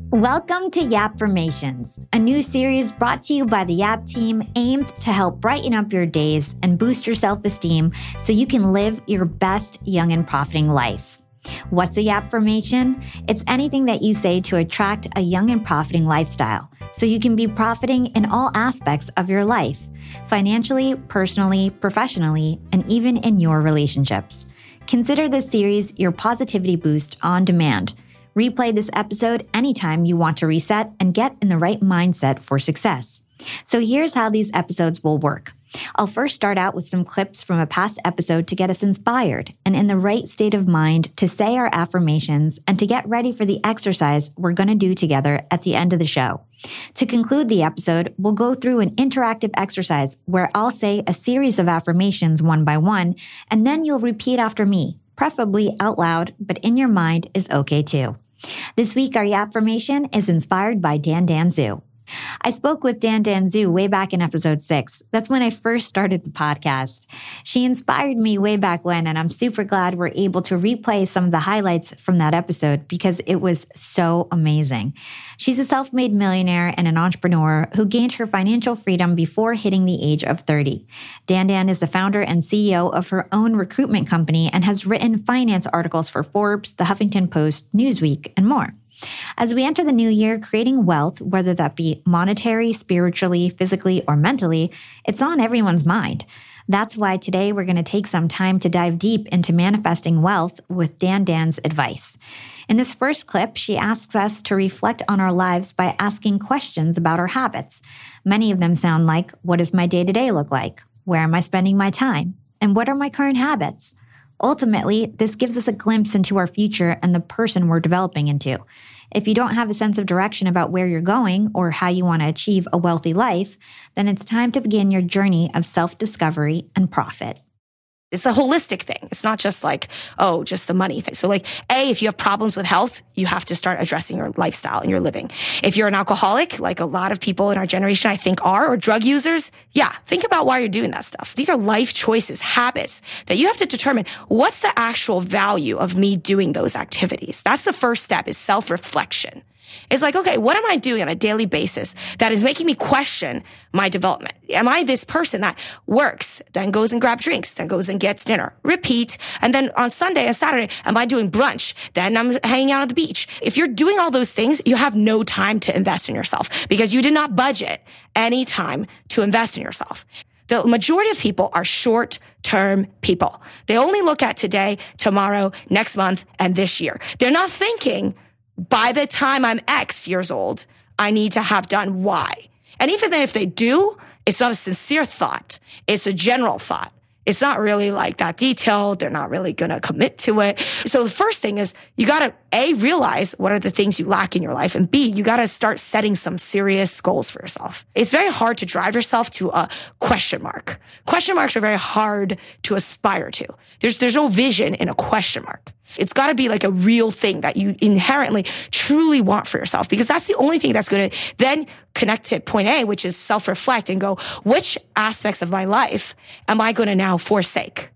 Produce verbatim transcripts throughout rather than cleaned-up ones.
Welcome to Yapformations, a new series brought to you by the Yap team aimed to help brighten up your days and boost your self-esteem so you can live your best young and profiting life. What's a Yapformation? It's anything that you say to attract a young and profiting lifestyle so you can be profiting in all aspects of your life, financially, personally, professionally, and even in your relationships. Consider this series your positivity boost on demand. Replay this episode anytime you want to reset and get in the right mindset for success. So here's how these episodes will work. I'll first start out with some clips from a past episode to get us inspired and in the right state of mind to say our affirmations and to get ready for the exercise we're going to do together at the end of the show. To conclude the episode, we'll go through an interactive exercise where I'll say a series of affirmations one by one, and then you'll repeat after me, preferably out loud, but in your mind is okay too. This week, our Yapformation is inspired by Dan Dan Zhu. I spoke with Dan Dan Zhu way back in episode six. That's when I first started the podcast. She inspired me way back when, and I'm super glad we're able to replay some of the highlights from that episode because it was so amazing. She's a self-made millionaire and an entrepreneur who gained her financial freedom before hitting the age of thirty. Dan Dan is the founder and C E O of her own recruitment company and has written finance articles for Forbes, The Huffington Post, Newsweek, and more. As we enter the new year, creating wealth, whether that be monetary, spiritually, physically, or mentally, it's on everyone's mind. That's why today we're going to take some time to dive deep into manifesting wealth with Dan Dan's advice. In this first clip, she asks us to reflect on our lives by asking questions about our habits. Many of them sound like, what does my day-to-day look like? Where am I spending my time? And what are my current habits? Ultimately, this gives us a glimpse into our future and the person we're developing into. If you don't have a sense of direction about where you're going or how you want to achieve a wealthy life, then it's time to begin your journey of self-discovery and profit. It's a holistic thing. It's not just like, oh, just the money thing. So like, A, if you have problems with health, you have to start addressing your lifestyle and your living. If you're an alcoholic, like a lot of people in our generation, I think are, or drug users, yeah, think about why you're doing that stuff. These are life choices, habits that you have to determine what's the actual value of me doing those activities. That's the first step is self-reflection. It's like, okay, what am I doing on a daily basis that is making me question my development? Am I this person that works, then goes and grabs drinks, then goes and gets dinner, repeat, and then on Sunday and Saturday, am I doing brunch? Then I'm hanging out at the beach. If you're doing all those things, you have no time to invest in yourself because you did not budget any time to invest in yourself. The majority of people are short-term people. They only look at today, tomorrow, next month, and this year. They're not thinking, by the time I'm X years old, I need to have done Y. And even if they do, it's not a sincere thought. It's a general thought. It's not really like that detailed. They're not really going to commit to it. So the first thing is you got to A, realize what are the things you lack in your life. And B, you got to start setting some serious goals for yourself. It's very hard to drive yourself to a question mark. Question marks are very hard to aspire to. There's, there's no vision in a question mark. It's got to be like a real thing that you inherently truly want for yourself because that's the only thing that's going to then connect to point A, which is self-reflect and go, which aspects of my life am I going to now forsake?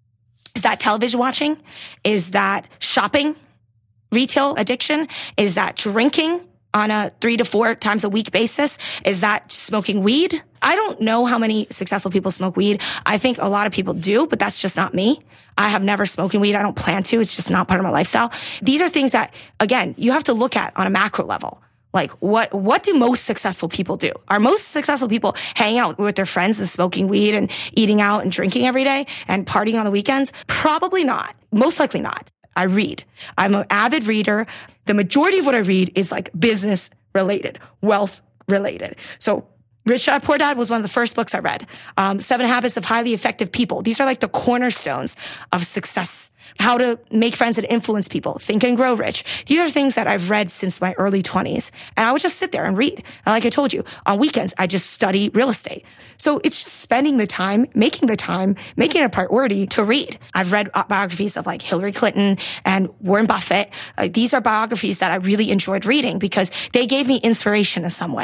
Is that television watching? Is that shopping, retail addiction? Is that drinking on a three to four times a week basis? Is that smoking weed? I don't know how many successful people smoke weed. I think a lot of people do, but that's just not me. I have never smoked weed. I don't plan to. It's just not part of my lifestyle. These are things that, again, you have to look at on a macro level. Like, what, what do most successful people do? Are most successful people hanging out with their friends and smoking weed and eating out and drinking every day and partying on the weekends? Probably not. Most likely not. I read. I'm an avid reader. The majority of what I read is like business related, wealth related. So Rich Dad, Poor Dad was one of the first books I read. Um, Seven Habits of Highly Effective People. These are like the cornerstones of success. How to make friends and influence people. Think and Grow Rich. These are things that I've read since my early twenties. And I would just sit there and read. And like I told you, on weekends, I just study real estate. So it's just spending the time, making the time, making it a priority to read. I've read biographies of like Hillary Clinton and Warren Buffett. Uh, these are biographies that I really enjoyed reading because they gave me inspiration in some way.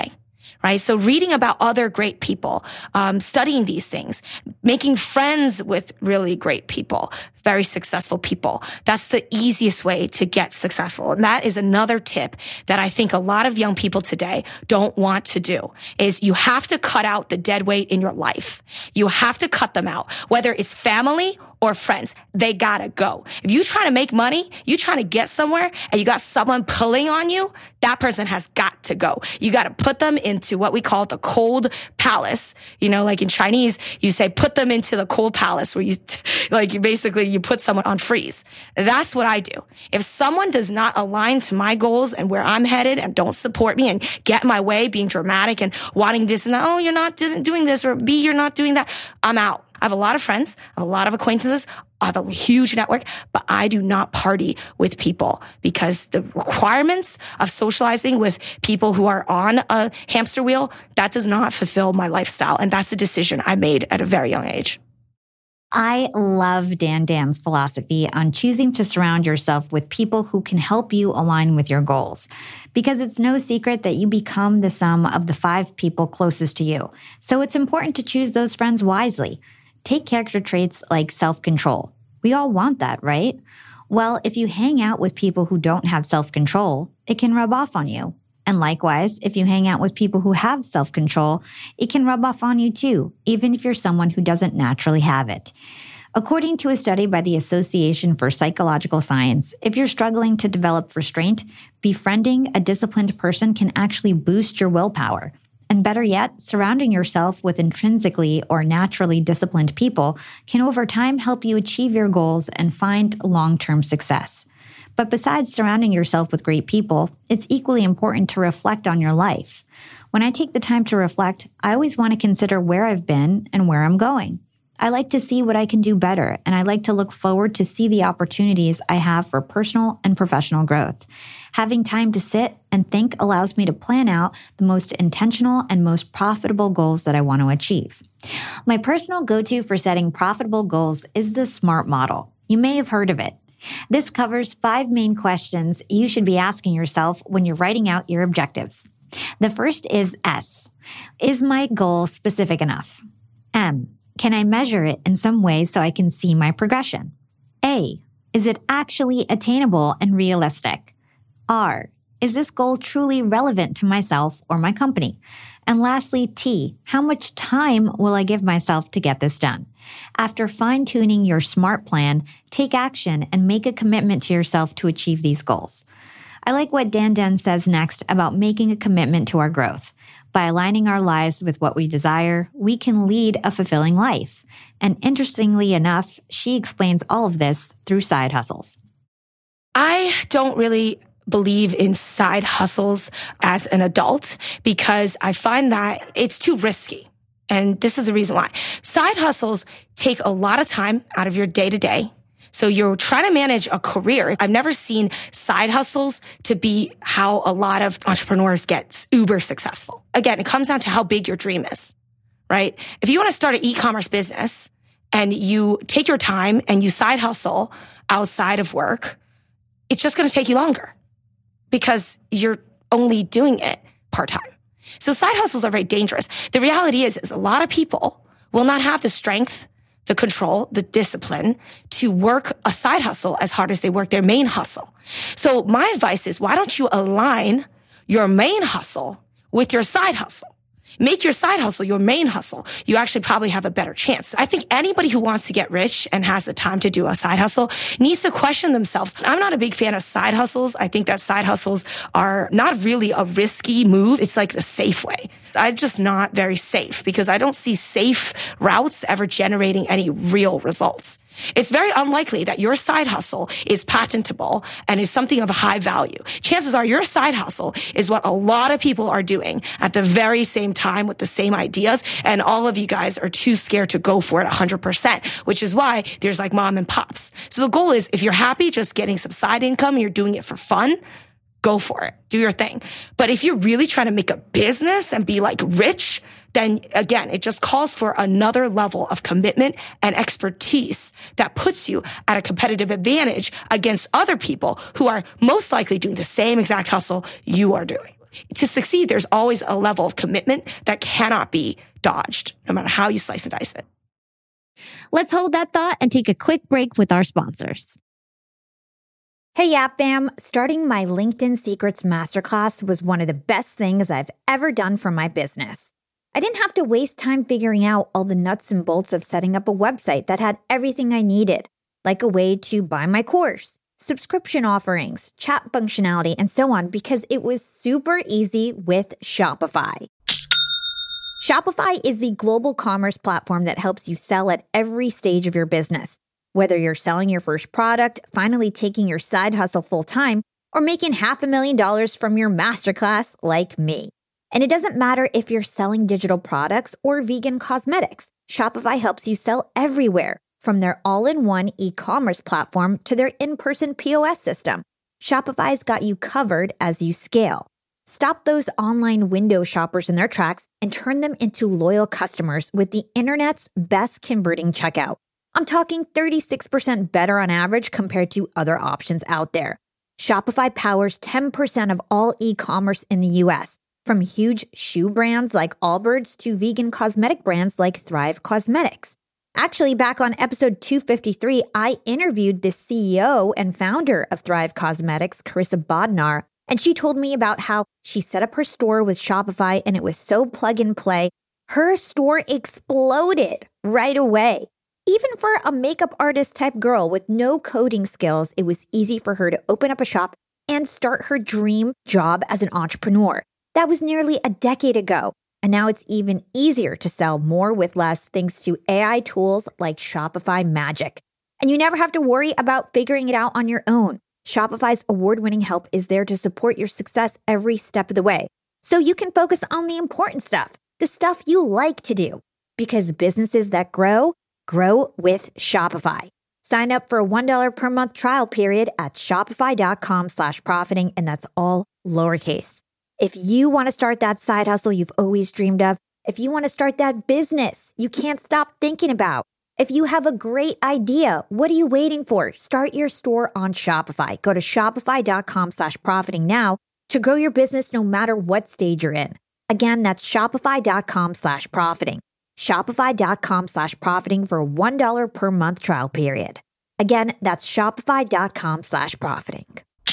right? So reading about other great people, um, studying these things, making friends with really great people, very successful people. That's the easiest way to get successful. And that is another tip that I think a lot of young people today don't want to do, is you have to cut out the dead weight in your life. You have to cut them out, whether it's family or friends. They gotta go. If you trying to make money, you trying to get somewhere, and you got someone pulling on you, that person has got to go. You got to put them into what we call the cold palace. You know, like in Chinese, you say, put them into the cold palace, where you, like, you basically, you put someone on freeze. That's what I do. If someone does not align to my goals and where I'm headed and don't support me and get in my way, being dramatic and wanting this and that, oh, you're not doing this, or B, you're not doing that, I'm out. I have a lot of friends, I have a lot of acquaintances, I have a huge network, but I do not party with people, because the requirements of socializing with people who are on a hamster wheel, that does not fulfill my lifestyle. And that's a decision I made at a very young age. I love Dan Dan's philosophy on choosing to surround yourself with people who can help you align with your goals, because it's no secret that you become the sum of the five people closest to you. So it's important to choose those friends wisely. Take character traits like self-control. We all want that, right? Well, if you hang out with people who don't have self-control, it can rub off on you. And likewise, if you hang out with people who have self-control, it can rub off on you too, even if you're someone who doesn't naturally have it. According to a study by the Association for Psychological Science, if you're struggling to develop restraint, befriending a disciplined person can actually boost your willpower. And better yet, surrounding yourself with intrinsically or naturally disciplined people can over time help you achieve your goals and find long-term success. But besides surrounding yourself with great people, it's equally important to reflect on your life. When I take the time to reflect, I always want to consider where I've been and where I'm going. I like to see what I can do better, and I like to look forward to see the opportunities I have for personal and professional growth. Having time to sit and think allows me to plan out the most intentional and most profitable goals that I want to achieve. My personal go-to for setting profitable goals is the SMART model. You may have heard of it. This covers five main questions you should be asking yourself when you're writing out your objectives. The first is S. Is my goal specific enough? M. Can I measure it in some way so I can see my progression? A. Is it actually attainable and realistic? R. Is this goal truly relevant to myself or my company? And lastly, T. How much time will I give myself to get this done? After fine-tuning your SMART plan, take action and make a commitment to yourself to achieve these goals. I like what Dan Dan says next about making a commitment to our growth. By aligning our lives with what we desire, we can lead a fulfilling life. And interestingly enough, she explains all of this through side hustles. I don't really believe in side hustles as an adult, because I find that it's too risky. And this is the reason why. Side hustles take a lot of time out of your day-to-day. So you're trying to manage a career. I've never seen side hustles to be how a lot of entrepreneurs get uber successful. Again, it comes down to how big your dream is, right? If you want to start an e-commerce business and you take your time and you side hustle outside of work, it's just going to take you longer because you're only doing it part-time. So side hustles are very dangerous. The reality is, is a lot of people will not have the strength, the control, the discipline to work a side hustle as hard as they work their main hustle. So my advice is, why don't you align your main hustle with your side hustle? Make your side hustle your main hustle. You actually probably have a better chance. I think anybody who wants to get rich and has the time to do a side hustle needs to question themselves. I'm not a big fan of side hustles. I think that side hustles are not really a risky move. It's like the safe way. I'm just not very safe because I don't see safe routes ever generating any real results. It's very unlikely that your side hustle is patentable and is something of a high value. Chances are your side hustle is what a lot of people are doing at the very same time with the same ideas, and all of you guys are too scared to go for it one hundred percent, which is why there's like mom and pops. So the goal is, if you're happy just getting some side income and you're doing it for fun, go for it. Do your thing. But if you're really trying to make a business and be like rich, then again, it just calls for another level of commitment and expertise that puts you at a competitive advantage against other people who are most likely doing the same exact hustle you are doing. to succeed, there's always a level of commitment that cannot be dodged, no matter how you slice and dice it. Let's hold that thought and take a quick break with our sponsors. Hey, Yap Fam. Starting my LinkedIn Secrets Masterclass was one of the best things I've ever done for my business. I didn't have to waste time figuring out all the nuts and bolts of setting up a website that had everything I needed, like a way to buy my course, subscription offerings, chat functionality, and so on, because it was super easy with Shopify. Shopify is the global commerce platform that helps you sell at every stage of your business. Whether you're selling your first product, finally taking your side hustle full-time, or making half a million dollars from your masterclass like me. And it doesn't matter if you're selling digital products or vegan cosmetics. Shopify helps you sell everywhere, from their all-in-one e-commerce platform to their in-person P O S system. Shopify's got you covered as you scale. Stop those online window shoppers in their tracks and turn them into loyal customers with the internet's best converting checkout. I'm talking thirty-six percent better on average compared to other options out there. Shopify powers ten percent of all e-commerce in the U S, from huge shoe brands like Allbirds to vegan cosmetic brands like Thrive Cosmetics. Actually, back on episode two fifty-three, I interviewed the C E O and founder of Thrive Cosmetics, Carissa Bodnar, and she told me about how she set up her store with Shopify and it was so plug and play. Her store exploded right away. Even for a makeup artist type girl with no coding skills, it was easy for her to open up a shop and start her dream job as an entrepreneur. That was nearly a decade ago. And now it's even easier to sell more with less thanks to A I tools like Shopify Magic. And you never have to worry about figuring it out on your own. Shopify's award-winning help is there to support your success every step of the way. So you can focus on the important stuff, the stuff you like to do. Because businesses that grow, grow with Shopify. Sign up for a one dollar per month trial period at shopify.com slash profiting, and that's all lowercase. If you want to start that side hustle you've always dreamed of, if you want to start that business you can't stop thinking about, if you have a great idea, what are you waiting for? Start your store on Shopify. Go to shopify.com slash profiting now to grow your business no matter what stage you're in. Again, that's shopify.com slash profiting. Shopify.com slash profiting for a one dollar per month trial period. Again, that's shopify.com slash profiting.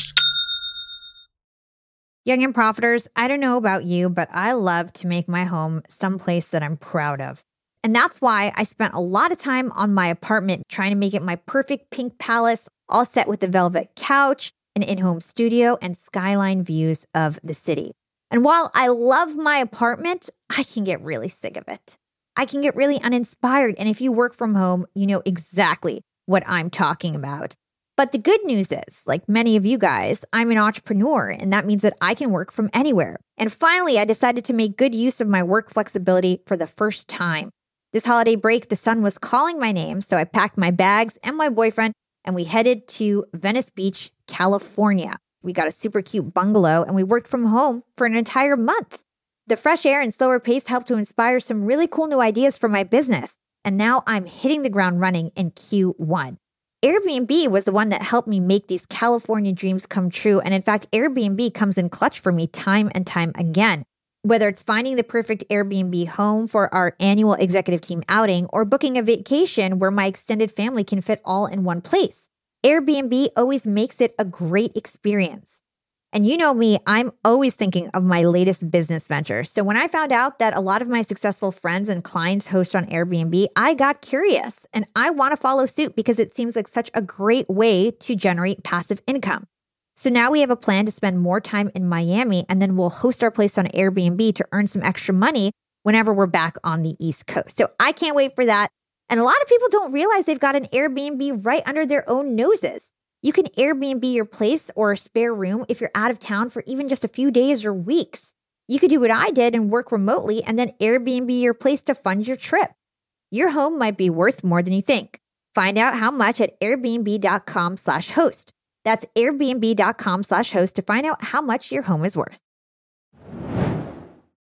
Young and Profiters, I don't know about you, but I love to make my home someplace that I'm proud of. And that's why I spent a lot of time on my apartment trying to make it my perfect pink palace, all set with a velvet couch, an in-home studio, and skyline views of the city. And while I love my apartment, I can get really sick of it. I can get really uninspired. And if you work from home, you know exactly what I'm talking about. But the good news is, like many of you guys, I'm an entrepreneur, and that means that I can work from anywhere. And finally, I decided to make good use of my work flexibility for the first time. This holiday break, the sun was calling my name, so I packed my bags and my boyfriend, and we headed to Venice Beach, California. We got a super cute bungalow, and we worked from home for an entire month. The fresh air and slower pace helped to inspire some really cool new ideas for my business, and now I'm hitting the ground running in Q one. Airbnb was the one that helped me make these California dreams come true, and in fact, Airbnb comes in clutch for me time and time again. Whether it's finding the perfect Airbnb home for our annual executive team outing or booking a vacation where my extended family can fit all in one place, Airbnb always makes it a great experience. And you know me, I'm always thinking of my latest business venture. So when I found out that a lot of my successful friends and clients host on Airbnb, I got curious and I want to follow suit because it seems like such a great way to generate passive income. So now we have a plan to spend more time in Miami, and then we'll host our place on Airbnb to earn some extra money whenever we're back on the East Coast. So I can't wait for that. And a lot of people don't realize they've got an Airbnb right under their own noses. You can Airbnb your place or a spare room if you're out of town for even just a few days or weeks. You could do what I did and work remotely and then Airbnb your place to fund your trip. Your home might be worth more than you think. Find out how much at airbnb.com slash host. That's airbnb.com slash host to find out how much your home is worth.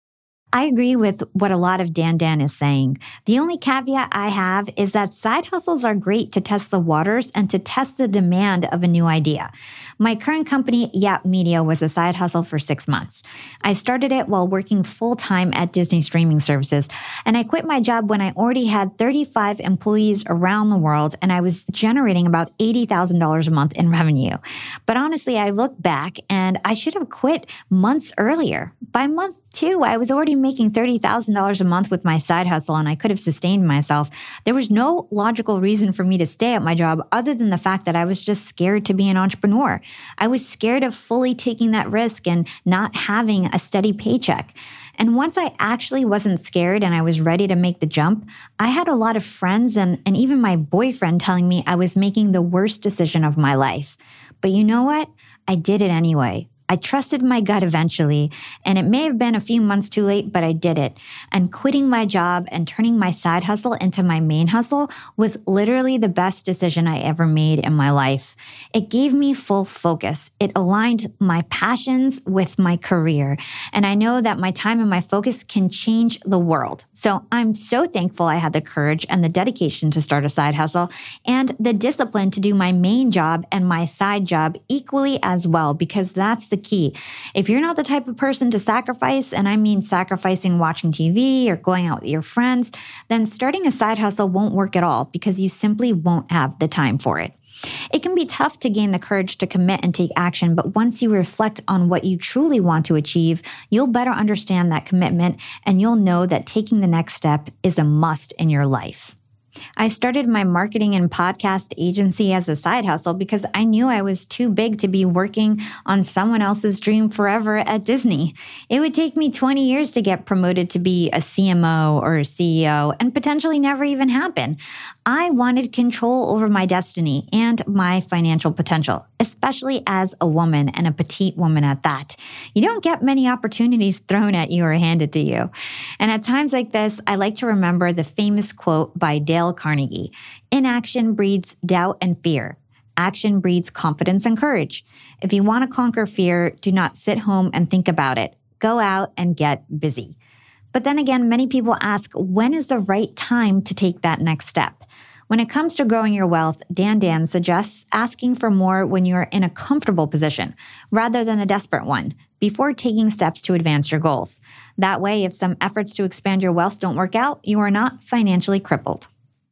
I agree with what a lot of Dan Dan is saying. The only caveat I have is that side hustles are great to test the waters and to test the demand of a new idea. My current company, Yap Media, was a side hustle for six months. I started it while working full-time at Disney streaming services, and I quit my job when I already had thirty-five employees around the world, and I was generating about eighty thousand dollars a month in revenue. But honestly, I look back and I should have quit months earlier. By month two, I was already making thirty thousand dollars a month with my side hustle, and I could have sustained myself. There was no logical reason for me to stay at my job other than the fact that I was just scared to be an entrepreneur. I was scared of fully taking that risk and not having a steady paycheck. And once I actually wasn't scared and I was ready to make the jump, I had a lot of friends and, and even my boyfriend telling me I was making the worst decision of my life. But you know what? I did it anyway. I trusted my gut eventually, and it may have been a few months too late, but I did it. And quitting my job and turning my side hustle into my main hustle was literally the best decision I ever made in my life. It gave me full focus. It aligned my passions with my career. And I know that my time and my focus can change the world. So I'm so thankful I had the courage and the dedication to start a side hustle and the discipline to do my main job and my side job equally as well, because that's the key. If you're not the type of person to sacrifice, and I mean sacrificing watching T V or going out with your friends, then starting a side hustle won't work at all because you simply won't have the time for it. It can be tough to gain the courage to commit and take action, but once you reflect on what you truly want to achieve, you'll better understand that commitment and you'll know that taking the next step is a must in your life. I started my marketing and podcast agency as a side hustle because I knew I was too big to be working on someone else's dream forever at Disney. It would take me twenty years to get promoted to be a C M O or a C E O and potentially never even happen. I wanted control over my destiny and my financial potential, especially as a woman and a petite woman at that. You don't get many opportunities thrown at you or handed to you. And at times like this, I like to remember the famous quote by Dale Carnegie: "Inaction breeds doubt and fear. Action breeds confidence and courage. If you want to conquer fear, do not sit home and think about it. Go out and get busy." But then again, many people ask, when is the right time to take that next step? When it comes to growing your wealth, Dan Dan suggests asking for more when you're in a comfortable position rather than a desperate one before taking steps to advance your goals. That way, if some efforts to expand your wealth don't work out, you are not financially crippled.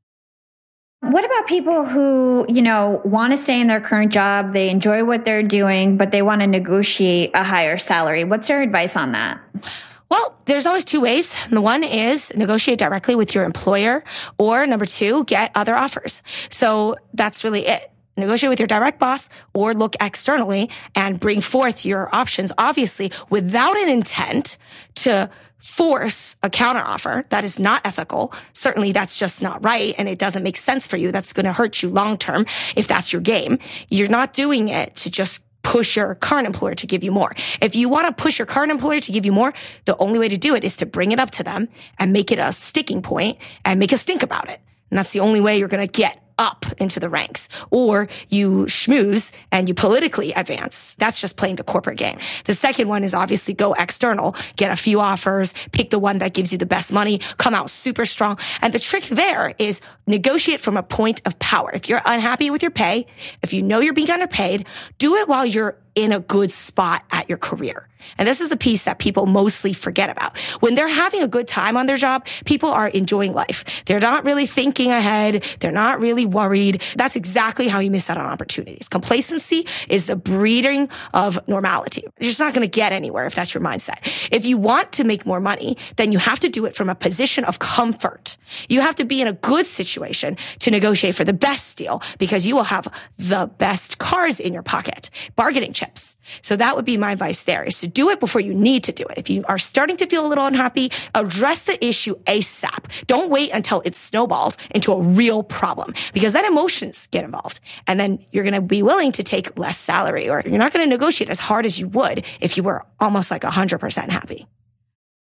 What about people who, you know, want to stay in their current job, they enjoy what they're doing, but they want to negotiate a higher salary? What's your advice on that? Well, there's always two ways. The one is negotiate directly with your employer, or number two, get other offers. So that's really it. Negotiate with your direct boss or look externally and bring forth your options, obviously without an intent to force a counteroffer. That is not ethical. Certainly that's just not right, and it doesn't make sense for you. That's going to hurt you long term if that's your game. You're not doing it to just push your current employer to give you more. If you want to push your current employer to give you more, the only way to do it is to bring it up to them and make it a sticking point and make a stink about it. And that's the only way you're going to get up into the ranks. Or you schmooze and you politically advance. That's just playing the corporate game. The second one is obviously go external, get a few offers, pick the one that gives you the best money, come out super strong. And the trick there is negotiate from a point of power. If you're unhappy with your pay, if you know you're being underpaid, do it while you're in a good spot at your career. And this is the piece that people mostly forget about. When they're having a good time on their job, people are enjoying life. They're not really thinking ahead. They're not really worried. That's exactly how you miss out on opportunities. Complacency is the breeding of normality. You're just not going to get anywhere if that's your mindset. If you want to make more money, then you have to do it from a position of comfort. You have to be in a good situation to negotiate for the best deal because you will have the best cars in your pocket, bargaining chips. So that would be my advice there, is to do it before you need to do it. If you are starting to feel a little unhappy, address the issue ASAP. Don't wait until it snowballs into a real problem, because then emotions get involved. And then you're going to be willing to take less salary, or you're not going to negotiate as hard as you would if you were almost like one hundred percent happy.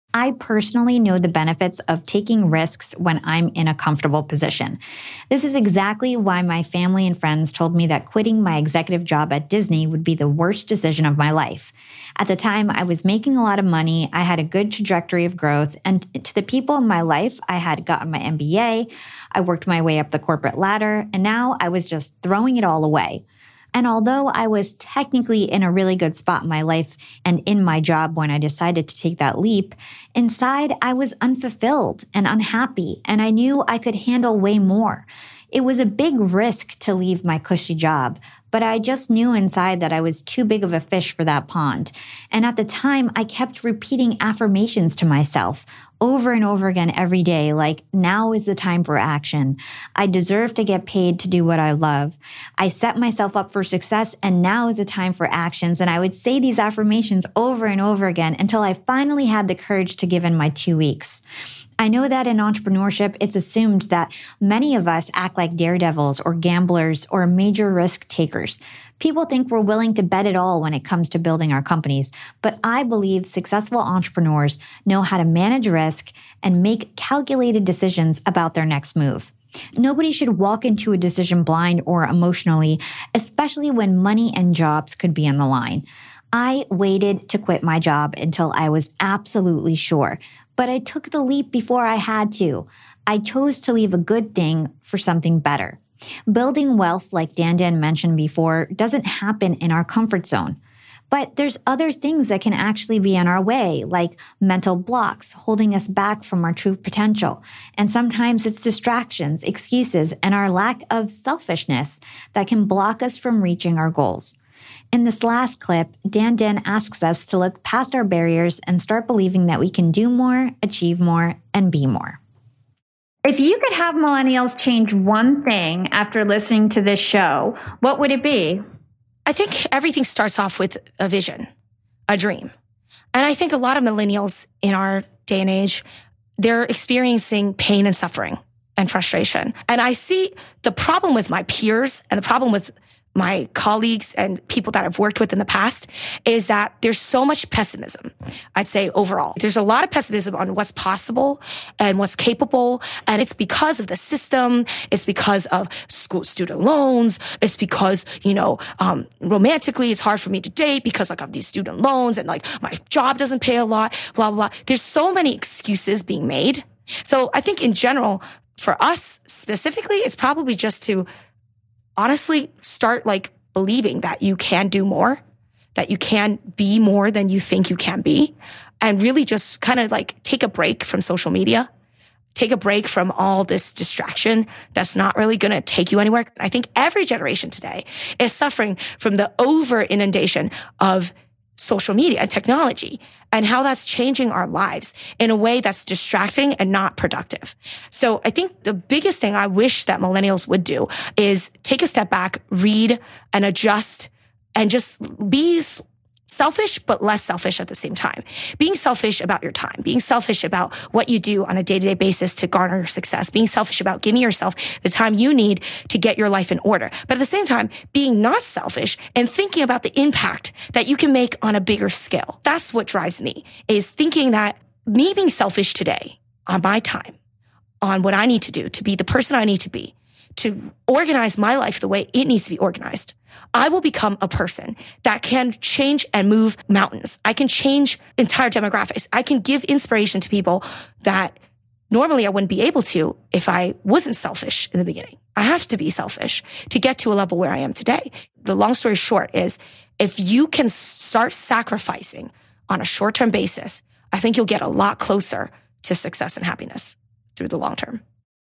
I personally know the benefits of taking risks when I'm in a comfortable position. This is exactly why my family and friends told me that quitting my executive job at Disney would be the worst decision of my life. At the time, I was making a lot of money, I had a good trajectory of growth, and to the people in my life, I had gotten my M B A, I worked my way up the corporate ladder, and now I was just throwing it all away. And although I was technically in a really good spot in my life and in my job when I decided to take that leap, inside I was unfulfilled and unhappy, and I knew I could handle way more. It was a big risk to leave my cushy job, but I just knew inside that I was too big of a fish for that pond. And at the time, I kept repeating affirmations to myself over and over again every day, like, now is the time for action. I deserve to get paid to do what I love. I set myself up for success, and now is the time for actions. And I would say these affirmations over and over again until I finally had the courage to give in my two weeks. I know that in entrepreneurship, it's assumed that many of us act like daredevils or gamblers or major risk takers. People think we're willing to bet it all when it comes to building our companies, but I believe successful entrepreneurs know how to manage risk and make calculated decisions about their next move. Nobody should walk into a decision blind or emotionally, especially when money and jobs could be on the line. I waited to quit my job until I was absolutely sure, but I took the leap before I had to. I chose to leave a good thing for something better. Building wealth, like Dan Dan mentioned before, doesn't happen in our comfort zone. But there's other things that can actually be in our way, like mental blocks holding us back from our true potential. And sometimes it's distractions, excuses, and our lack of selfishness that can block us from reaching our goals. In this last clip, Dan Dan asks us to look past our barriers and start believing that we can do more, achieve more, and be more. If you could have millennials change one thing after listening to this show, what would it be? I think everything starts off with a vision, a dream. And I think a lot of millennials in our day and age, they're experiencing pain and suffering and frustration. And I see the problem with my peers and the problem with my colleagues and people that I've worked with in the past is that there's so much pessimism, I'd say overall. There's a lot of pessimism on what's possible and what's capable. And it's because of the system. It's because of school student loans. It's because, you know, um, romantically, it's hard for me to date because like of these student loans and like my job doesn't pay a lot, blah, blah, blah. There's so many excuses being made. So I think in general, for us specifically, it's probably just to honestly start like believing that you can do more, that you can be more than you think you can be, and really just kind of like take a break from social media, take a break from all this distraction that's not really going to take you anywhere. I think every generation today is suffering from the over inundation of social media and technology and how that's changing our lives in a way that's distracting and not productive. So I think the biggest thing I wish that millennials would do is take a step back, read and adjust and just be selfish, but less selfish at the same time. Being selfish about your time, being selfish about what you do on a day-to-day basis to garner success, being selfish about giving yourself the time you need to get your life in order. But at the same time, being not selfish and thinking about the impact that you can make on a bigger scale. That's what drives me, is thinking that me being selfish today on my time, on what I need to do to be the person I need to be, to organize my life the way it needs to be organized, I will become a person that can change and move mountains. I can change entire demographics. I can give inspiration to people that normally I wouldn't be able to if I wasn't selfish in the beginning. I have to be selfish to get to a level where I am today. The long story short is if you can start sacrificing on a short-term basis, I think you'll get a lot closer to success and happiness through the long term.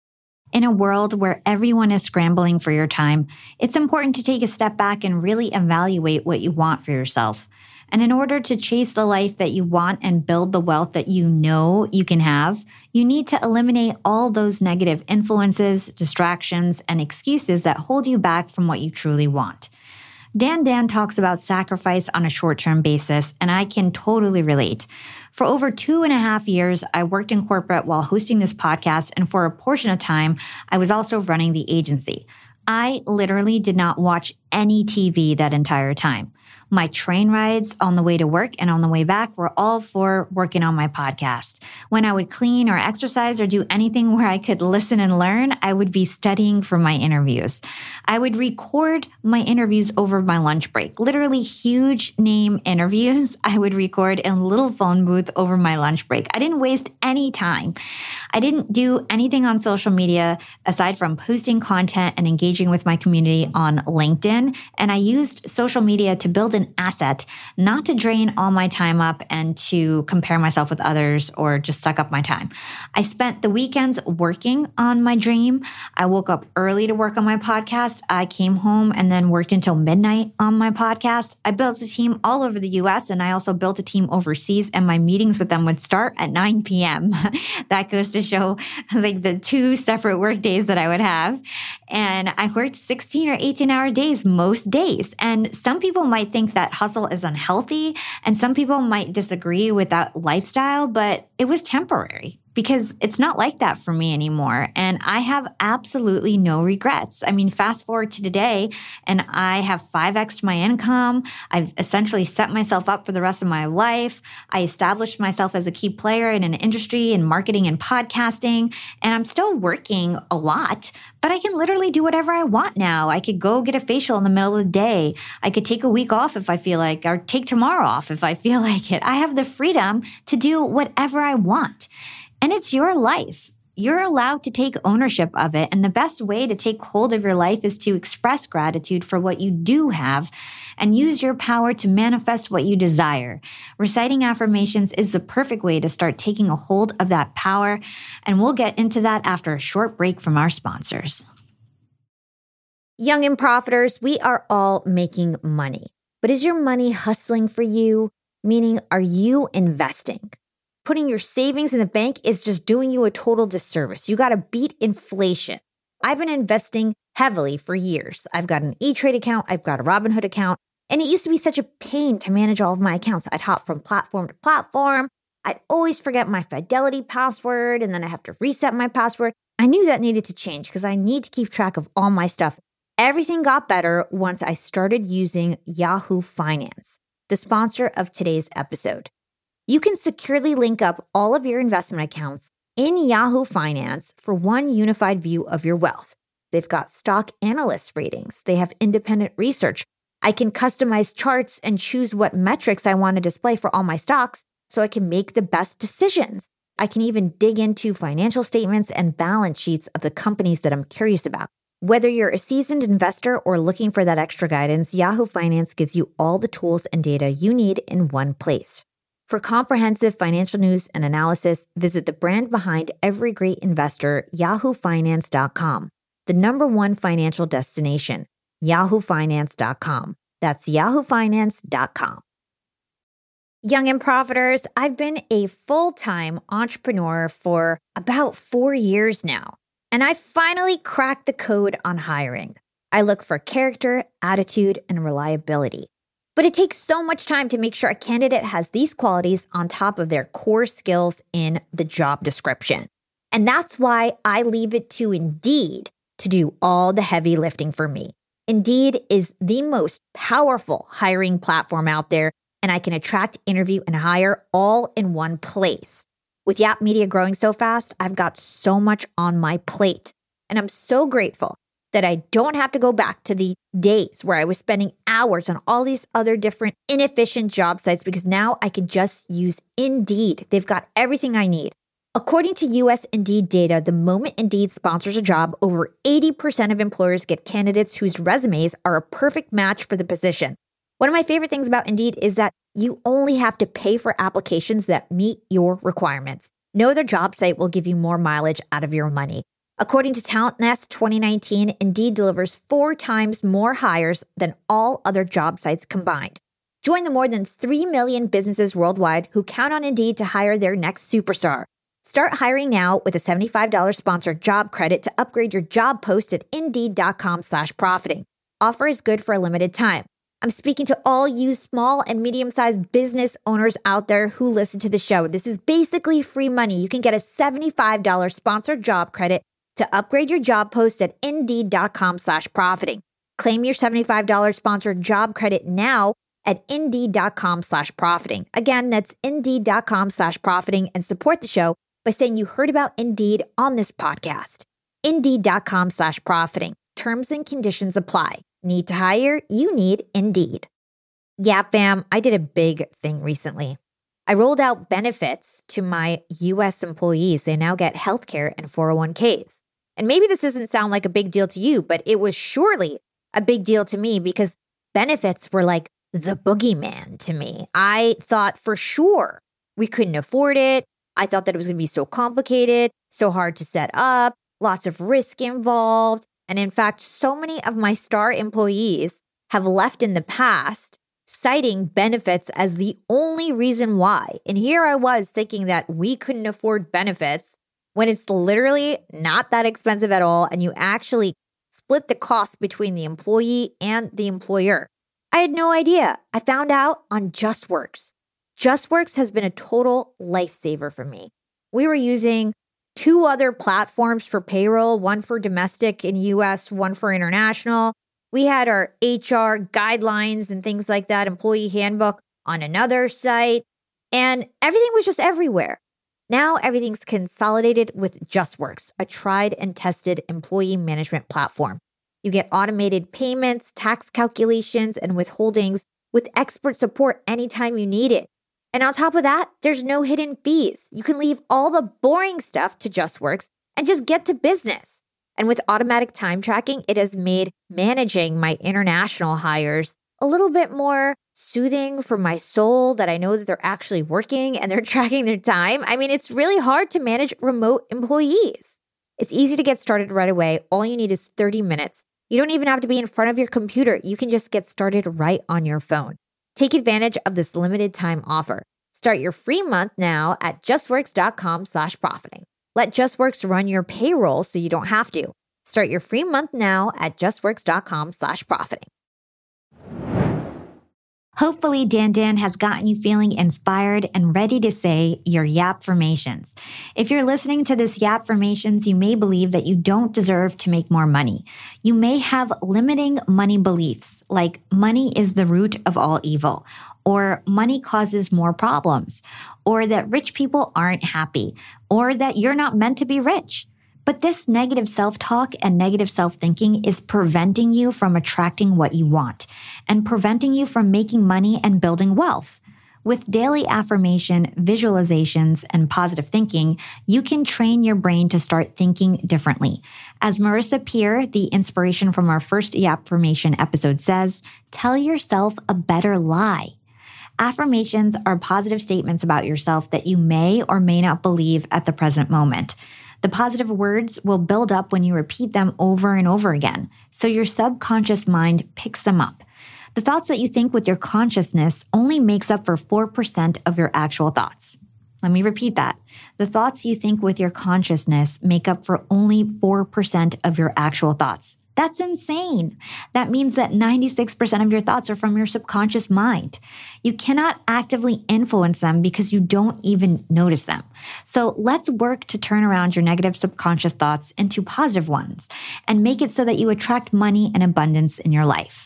In a world where everyone is scrambling for your time, it's important to take a step back and really evaluate what you want for yourself. And in order to chase the life that you want and build the wealth that you know you can have, you need to eliminate all those negative influences, distractions, and excuses that hold you back from what you truly want. Dan Dan talks about sacrifice on a short-term basis, and I can totally relate. For over two and a half years, I worked in corporate while hosting this podcast, and for a portion of time, I was also running the agency. I literally did not watch any T V that entire time. My train rides on the way to work and on the way back were all for working on my podcast. When I would clean or exercise or do anything where I could listen and learn, I would be studying for my interviews. I would record my interviews over my lunch break, literally huge name interviews. I would record in a little phone booth over my lunch break. I didn't waste any time. I didn't do anything on social media aside from posting content and engaging with my community on LinkedIn. And I used social media to build an asset, not to drain all my time up and to compare myself with others or just suck up my time. I spent the weekends working on my dream. I woke up early to work on my podcast. I came home and then worked until midnight on my podcast. I built a team all over the U S and I also built a team overseas, and my meetings with them would start at nine p.m. That goes to show like the two separate work days that I would have. And I worked sixteen or eighteen hour days most days. And some people might think that hustle is unhealthy, and some people might disagree with that lifestyle, but it was temporary because it's not like that for me anymore. And I have absolutely no regrets. I mean, fast forward to today, and I have five X'd my income. I've essentially set myself up for the rest of my life. I established myself as a key player in an industry in marketing and podcasting, and I'm still working a lot, but I can literally do whatever I want now. I could go get a facial in the middle of the day. I could take a week off if I feel like, or take tomorrow off if I feel like it. I have the freedom to do whatever I want. And it's your life. You're allowed to take ownership of it. And the best way to take hold of your life is to express gratitude for what you do have and use your power to manifest what you desire. Reciting affirmations is the perfect way to start taking a hold of that power. And we'll get into that after a short break from our sponsors. Young and Profiters, we are all making money. But is your money hustling for you? Meaning, are you investing? Putting your savings in the bank is just doing you a total disservice. You got to beat inflation. I've been investing heavily for years. I've got an E-Trade account. I've got a Robinhood account. And it used to be such a pain to manage all of my accounts. I'd hop from platform to platform. I'd always forget my Fidelity password, and then I have to reset my password. I knew that needed to change because I need to keep track of all my stuff. Everything got better once I started using Yahoo Finance, the sponsor of today's episode. You can securely link up all of your investment accounts in Yahoo Finance for one unified view of your wealth. They've got stock analyst ratings. They have independent research. I can customize charts and choose what metrics I want to display for all my stocks so I can make the best decisions. I can even dig into financial statements and balance sheets of the companies that I'm curious about. Whether you're a seasoned investor or looking for that extra guidance, Yahoo Finance gives you all the tools and data you need in one place. For comprehensive financial news and analysis, visit the brand behind every great investor, yahoo finance dot com, the number one financial destination, yahoo finance dot com. That's yahoo finance dot com. Young and Profiters, I've been a full-time entrepreneur for about four years now, and I finally cracked the code on hiring. I look for character, attitude, and reliability. But it takes so much time to make sure a candidate has these qualities on top of their core skills in the job description. And that's why I leave it to Indeed to do all the heavy lifting for me. Indeed is the most powerful hiring platform out there, and I can attract, interview, and hire all in one place. With Yap Media growing so fast, I've got so much on my plate. And I'm so grateful that I don't have to go back to the days where I was spending hours on all these other different inefficient job sites, because now I can just use Indeed. They've got everything I need. According to U S Indeed data, the moment Indeed sponsors a job, over eighty percent of employers get candidates whose resumes are a perfect match for the position. One of my favorite things about Indeed is that you only have to pay for applications that meet your requirements. No other job site will give you more mileage out of your money. According to Talent Nest twenty nineteen, Indeed delivers four times more hires than all other job sites combined. Join the more than three million businesses worldwide who count on Indeed to hire their next superstar. Start hiring now with a seventy-five dollars sponsored job credit to upgrade your job post at Indeed.com slash profiting. Offer is good for a limited time. I'm speaking to all you small and medium-sized business owners out there who listen to the show. This is basically free money. You can get a seventy-five dollars sponsored job credit to upgrade your job post at Indeed.com slash profiting. Claim your seventy-five dollars sponsored job credit now at indeed.com slash profiting. Again, that's indeed.com slash profiting and support the show by saying you heard about Indeed on this podcast. Indeed.com slash profiting. Terms and conditions apply. Need to hire? You need Indeed. Yeah, fam, I did a big thing recently. I rolled out benefits to my U S employees. They now get healthcare and four oh one k's. And maybe this doesn't sound like a big deal to you, but it was surely a big deal to me because benefits were like the boogeyman to me. I thought for sure we couldn't afford it. I thought that it was going to be so complicated, so hard to set up, lots of risk involved. And in fact, so many of my star employees have left in the past citing benefits as the only reason why. And here I was thinking that we couldn't afford benefits when it's literally not that expensive at all. And you actually split the cost between the employee and the employer. I had no idea. I found out on JustWorks. JustWorks has been a total lifesaver for me. We were using two other platforms for payroll, one for domestic in U S, one for international. We had our H R guidelines and things like that, employee handbook on another site, and everything was just everywhere. Now everything's consolidated with JustWorks, a tried and tested employee management platform. You get automated payments, tax calculations, and withholdings with expert support anytime you need it. And on top of that, there's no hidden fees. You can leave all the boring stuff to JustWorks and just get to business. And with automatic time tracking, it has made managing my international hires a little bit more soothing for my soul, that I know that they're actually working and they're tracking their time. I mean, it's really hard to manage remote employees. It's easy to get started right away. All you need is thirty minutes. You don't even have to be in front of your computer. You can just get started right on your phone. Take advantage of this limited time offer. Start your free month now at justworks.com slash profiting. Let JustWorks run your payroll so you don't have to. Start your free month now at justworks.com slash profiting. Hopefully, Dan Dan has gotten you feeling inspired and ready to say your Yapfirmations. If you're listening to this Yapfirmations, you may believe that you don't deserve to make more money. You may have limiting money beliefs, like money is the root of all evil, or money causes more problems, or that rich people aren't happy, or that you're not meant to be rich. But this negative self-talk and negative self-thinking is preventing you from attracting what you want and preventing you from making money and building wealth. With daily affirmation, visualizations, and positive thinking, you can train your brain to start thinking differently. As Marissa Peer, the inspiration from our first Yapfirmation episode, says, tell yourself a better lie. Affirmations are positive statements about yourself that you may or may not believe at the present moment. The positive words will build up when you repeat them over and over again, so your subconscious mind picks them up. The thoughts that you think with your consciousness only makes up for four percent of your actual thoughts. Let me repeat that. The thoughts you think with your consciousness make up for only four percent of your actual thoughts. That's insane. That means that ninety-six percent of your thoughts are from your subconscious mind. You cannot actively influence them because you don't even notice them. So let's work to turn around your negative subconscious thoughts into positive ones and make it so that you attract money and abundance in your life.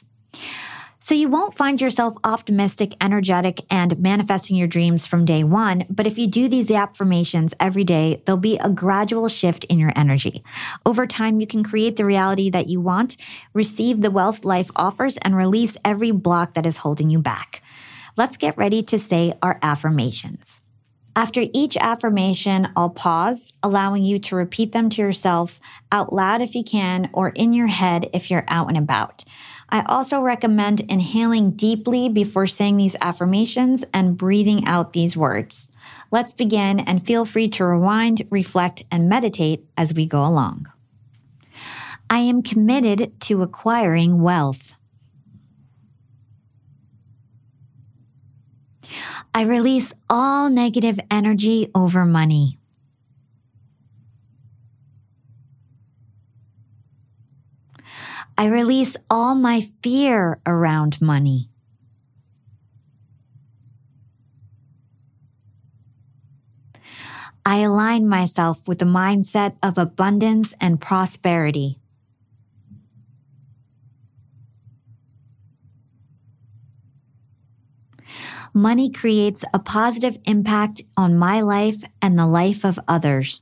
So you won't find yourself optimistic, energetic, and manifesting your dreams from day one. But if you do these affirmations every day, there'll be a gradual shift in your energy. Over time, you can create the reality that you want, receive the wealth life offers, and release every block that is holding you back. Let's get ready to say our affirmations. After each affirmation, I'll pause, allowing you to repeat them to yourself out loud if you can, or in your head if you're out and about. I also recommend inhaling deeply before saying these affirmations and breathing out these words. Let's begin, and feel free to rewind, reflect, and meditate as we go along. I am committed to acquiring wealth. I release all negative energy over money. I release all my fear around money. I align myself with the mindset of abundance and prosperity. Money creates a positive impact on my life and the life of others.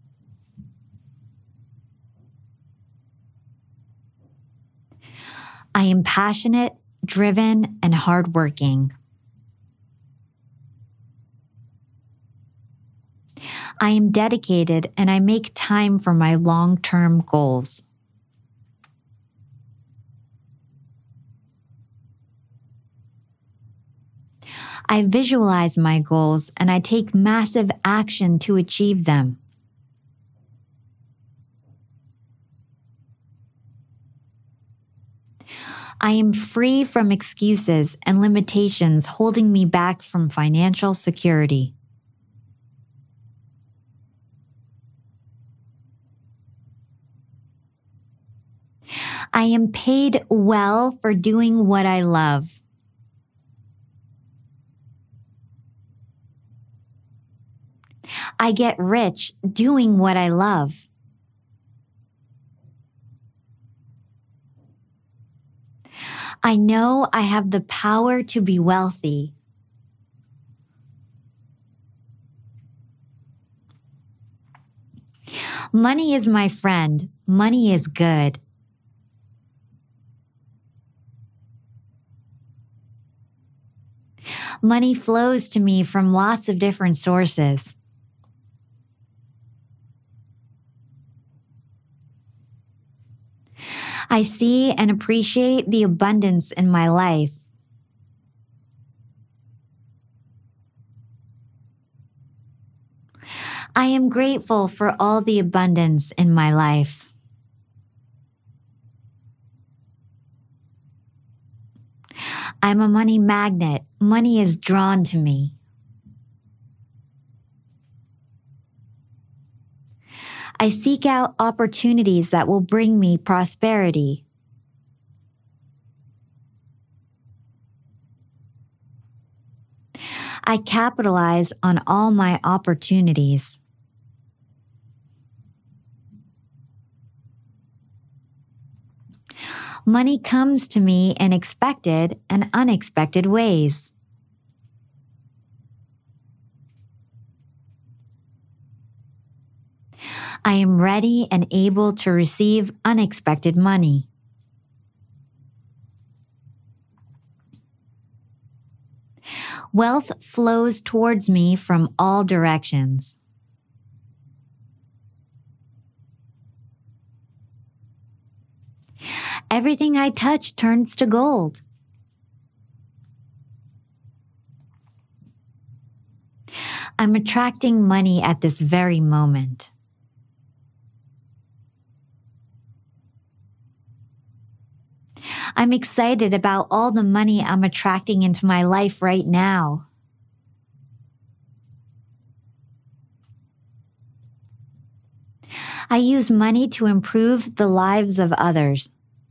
I am passionate, driven, and hardworking. I am dedicated and I make time for my long-term goals. I visualize my goals and I take massive action to achieve them. I am free from excuses and limitations holding me back from financial security. I am paid well for doing what I love. I get rich doing what I love. I know I have the power to be wealthy. Money is my friend. Money is good. Money flows to me from lots of different sources. I see and appreciate the abundance in my life. I am grateful for all the abundance in my life. I'm a money magnet. Money is drawn to me. I seek out opportunities that will bring me prosperity. I capitalize on all my opportunities. Money comes to me in expected and unexpected ways. I am ready and able to receive unexpected money. Wealth flows towards me from all directions. Everything I touch turns to gold. I'm attracting money at this very moment. I'm excited about all the money I'm attracting into my life right now. I use money to improve the lives of others.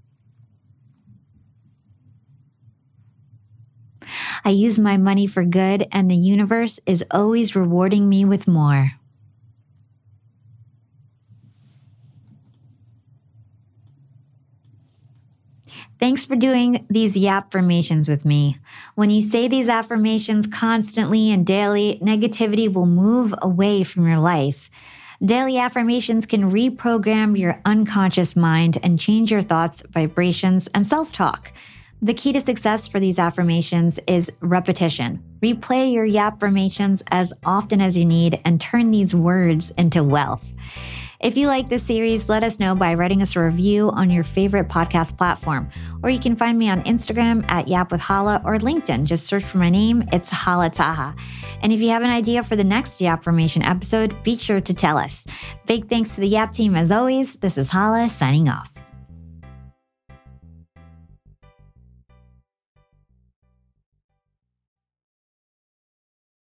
I use my money for good, and the universe is always rewarding me with more. Thanks for doing these YAPfirmations with me. When you say these affirmations constantly and daily, negativity will move away from your life. Daily affirmations can reprogram your unconscious mind and change your thoughts, vibrations, and self-talk. The key to success for these affirmations is repetition. Replay your YAPfirmations as often as you need and turn these words into wealth. If you like this series, let us know by writing us a review on your favorite podcast platform. Or you can find me on Instagram at Yap with Hala or LinkedIn. Just search for my name. It's Hala Taha. And if you have an idea for the next YAPfirmation episode, be sure to tell us. Big thanks to the Yap team as always. This is Hala signing off.